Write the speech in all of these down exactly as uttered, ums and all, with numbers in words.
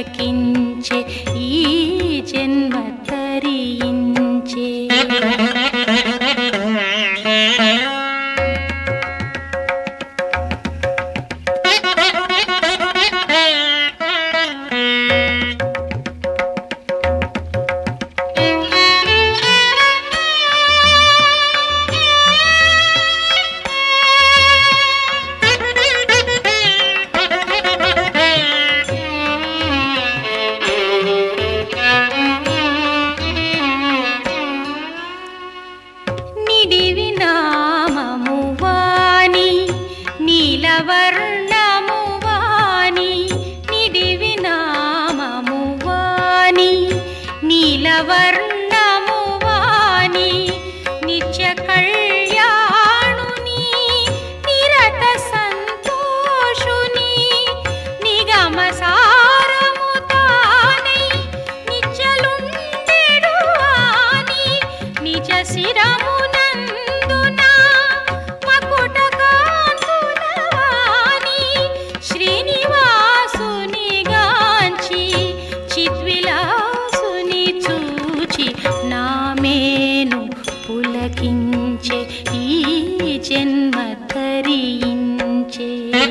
పులకించే ఈ జన్మ తరించే. నిడివి నామము వాని నీలవర్ణము వాని, నిడివి నామము వాని నీలవర్ణము వాని, నిత్య కళ్యాణుని నిరత సంతోషుని, నిగమ సారము తానై నిత్యలుండెడు వాని, నిజ శిరము నామేను పులకించే ఈ జన్మ తరించే.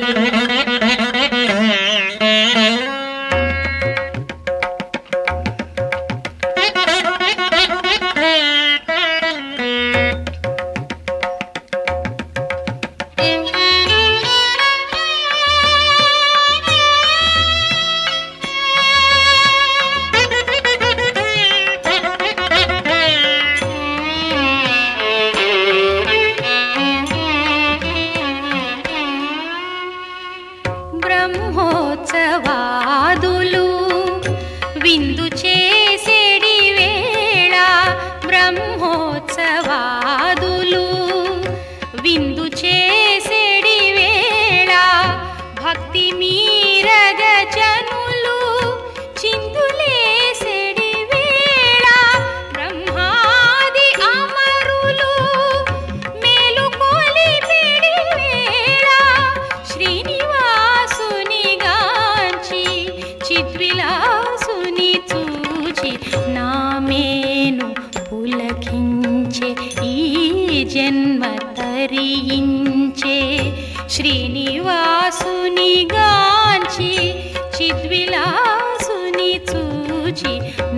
బ్రహ్మోత్సవాదులు విందు చేసేడి వేళ, బ్రహ్మోత్సవాదులు విందు చేసేడి వేళ, భక్తి మీరగ జనులు చిందులేసేడి వేళ, బ్రహ్మాది అమరులు మేలు కొలిపెడి వేళ, శ్రీనివాసుని గాంచి చిద్విలాసుని చూచి నామేను పులకించే ఈ జన్మ తరించే. శ్రీనివాసుని గాంచి చిద్విలాసుని చూచి